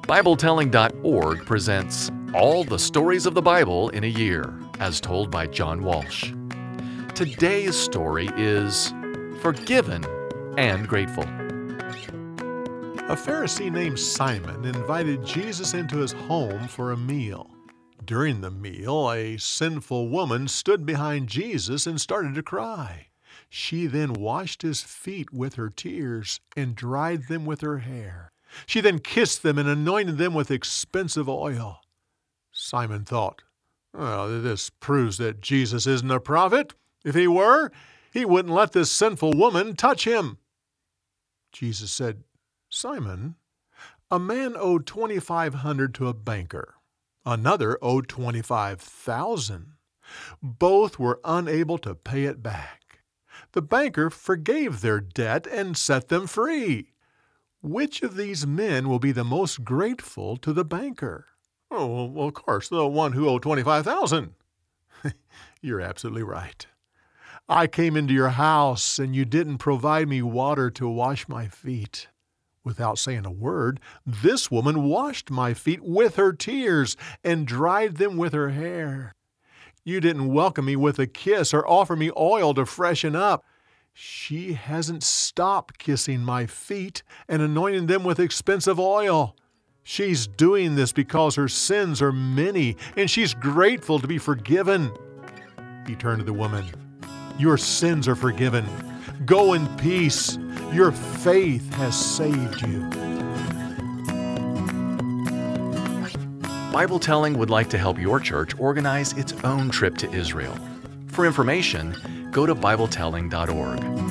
BibleTelling.org presents All the Stories of the Bible in a Year, as told by John Walsh. Today's story is Forgiven and Grateful. A Pharisee named Simon invited Jesus into his home for a meal. During the meal, a sinful woman stood behind Jesus and started to cry. She then washed his feet with her tears and dried them with her hair. She then kissed them and anointed them with expensive oil. Simon thought, well, this proves that Jesus isn't a prophet. If he were, he wouldn't let this sinful woman touch him. Jesus said, Simon, a man owed 2,500 to a banker. Another owed 25,000. Both were unable to pay it back. The banker forgave their debt and set them free. Which of these men will be the most grateful to the banker? Oh, well, of course, the one who owed 25,000. You're absolutely right. I came into your house and you didn't provide me water to wash my feet. Without saying a word, this woman washed my feet with her tears and dried them with her hair. You didn't welcome me with a kiss or offer me oil to freshen up. She hasn't stopped kissing my feet and anointing them with expensive oil. She's doing this because her sins are many, and she's grateful to be forgiven. He turned to the woman. Your sins are forgiven. Go in peace. Your faith has saved you. Bible Telling would like to help your church organize its own trip to Israel. For information, go to BibleTelling.org.